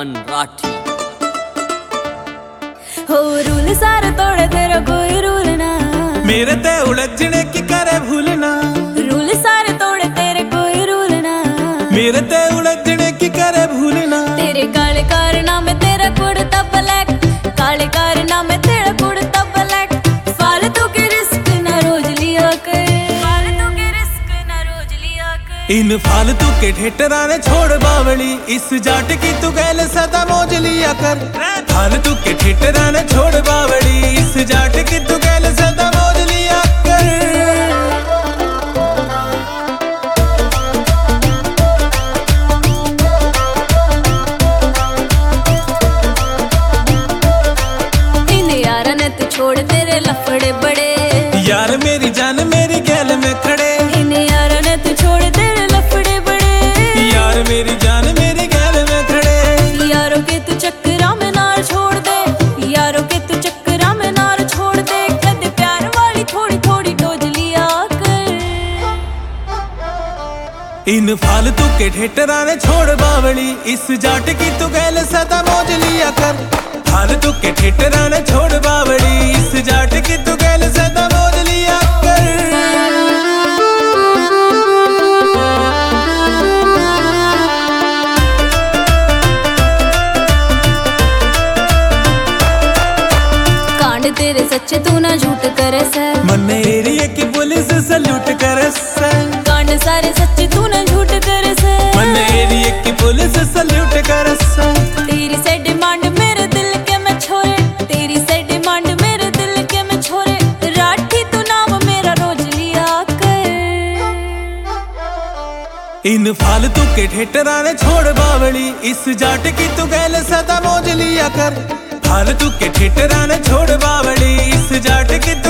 अमन राठी। हो रूल सारे तोड़े तेरा कोई रूल ना, मेरे ते उलझने की करे भूलना। रूल सारे तोड़े तेरे कोई रूल ना, मेरे ते उलझने की करे भूलना। तेरे काले कारनामे तेरा कुड़ता ब्लैक, काले कारनामे तेरा कुड़ता ब्लैक। फालतू के रिस्क ना रोज लिया कर, फालतू के रिस्क ना रोज लिया कर। इन फालतू के ठेठरा ने छोड़ बावली, इस जाट की तू गैल सदा मौज लिया कर। फालतू के ठेठरा ने छोड़ बावली, इस जाट की तू गैल सदा मौज लिया कर। छोड़ तेरे लफड़े बड़े, यार मेरी जान मेरी गैल में खड़े। इन्हें यार ने तू छोड़ तेरे लफड़े बड़े, यार मेरी जान मेरी गैल में खड़े। यारों के तू चक्करा में नार छोड़ दे, यारों के तू चक्करा में नार छोड़ दे। कद प्यार वाली थोड़ी थोड़ी डोज लिया कर। इन फालतू के ठेठरा ने छोड़ बावली, इस जाट की तू गैल सदा मौज लिया कर। फालतू के ठेठरा ने छोड़ बावली, इस जाट की तू गैल सदा मौज लिया कर। कांड तेरे सच्चे तू ना झूठ करे से, मन एरिया की पुलिस सल्यूट करे से। कांड सारे सच्चे तू ना झूठ करे से, मन एरिया की पुलिस सल्यूट करे से। तेरी से डिमांड मेरे दिल के में छोरे, तेरी से डिमांड मेरे दिल के में छोरे। राठी तू नाम मेरा रोज लिया कर। इन फालतू के ठेठरा ने छोड़ बावली, इस जाट की तू गैल सदा मौज लिया कर। फालतू के ठेठरा ने छोड़ बावली, इस जाट की